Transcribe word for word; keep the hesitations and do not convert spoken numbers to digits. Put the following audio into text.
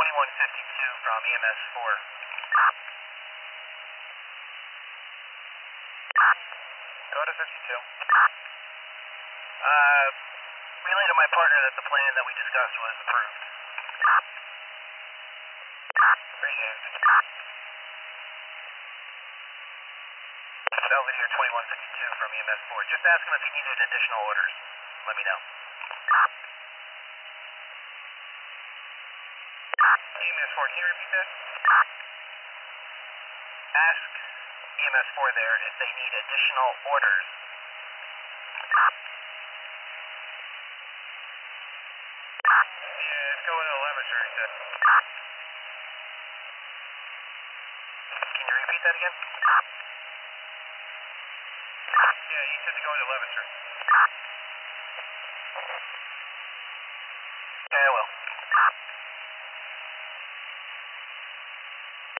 twenty-one fifty-two from E M S four. Go to fifty-two. Uh, relay to my partner that the plan that we discussed was approved. Appreciate it. Belvedere twenty-one fifty-two from E M S four. Just ask him if he needed additional orders. Let me know. E M S four, can you repeat that? Ask E M S four there if they need additional orders. Yeah, it's going to eleven, sir, he said. Can you repeat that again? Yeah, he said to go to eleven, sir.